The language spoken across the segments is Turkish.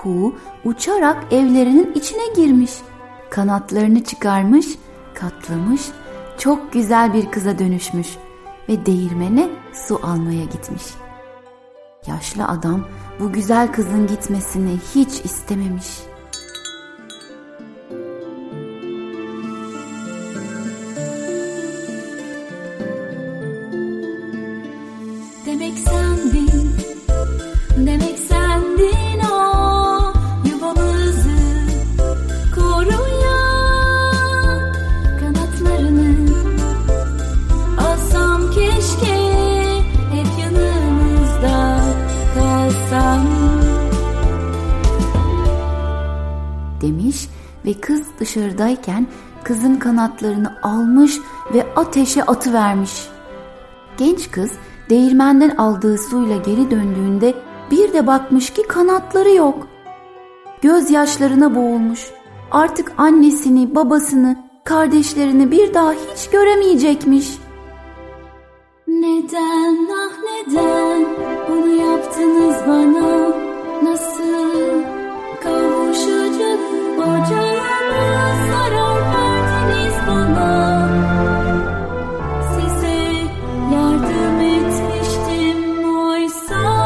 kuğu uçarak evlerinin içine girmiş. Kanatlarını çıkarmış, katlamış, çok güzel bir kıza dönüşmüş ve değirmene su almaya gitmiş. Yaşlı adam bu güzel kızın gitmesini hiç istememiş. Demek sendin, demek sendin o yuvamızı koruyan, kanatlarını alsam keşke hep yanımızda kalsam demiş ve kız dışarıdayken kızın kanatlarını almış ve ateşe atıvermiş. Genç kız değirmenden aldığı suyla geri döndüğünde bir de bakmış ki kanatları yok. Gözyaşlarına boğulmuş. Artık annesini, babasını, kardeşlerini bir daha hiç göremeyecekmiş. Neden, ah neden bunu yaptınız bana? Nasıl kavuşacak ocağıma zarar verdiniz bana? Size yardım etmiştim oysa.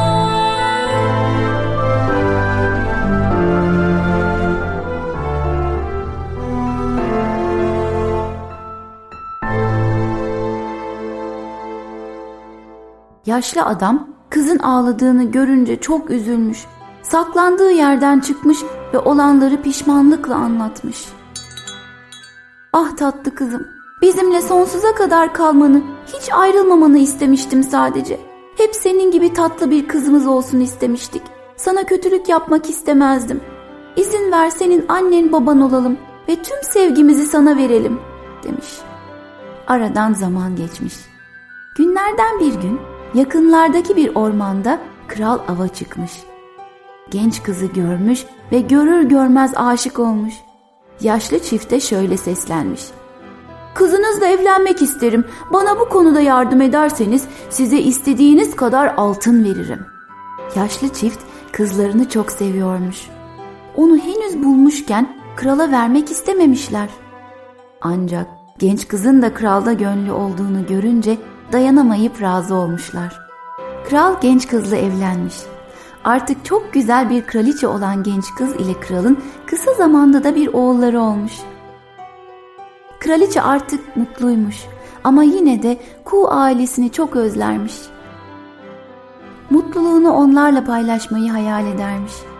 Yaşlı adam kızın ağladığını görünce çok üzülmüş. Saklandığı yerden çıkmış ve olanları pişmanlıkla anlatmış. Ah tatlı kızım, bizimle sonsuza kadar kalmanı, hiç ayrılmamanı istemiştim sadece. Hep senin gibi tatlı bir kızımız olsun istemiştik. Sana kötülük yapmak istemezdim. İzin ver senin annen baban olalım ve tüm sevgimizi sana verelim demiş. Aradan zaman geçmiş. Günlerden bir gün yakınlardaki bir ormanda kral ava çıkmış. Genç kızı görmüş ve görür görmez aşık olmuş. Yaşlı çifte şöyle seslenmiş. Kızınızla evlenmek isterim. Bana bu konuda yardım ederseniz size istediğiniz kadar altın veririm. Yaşlı çift kızlarını çok seviyormuş. Onu henüz bulmuşken krala vermek istememişler. Ancak genç kızın da kralda gönlü olduğunu görünce dayanamayıp razı olmuşlar. Kral genç kızla evlenmiş. Artık çok güzel bir kraliçe olan genç kız ile kralın kısa zamanda da bir oğulları olmuş. Kraliçe artık mutluymuş ama yine de kuğu ailesini çok özlermiş. Mutluluğunu onlarla paylaşmayı hayal edermiş.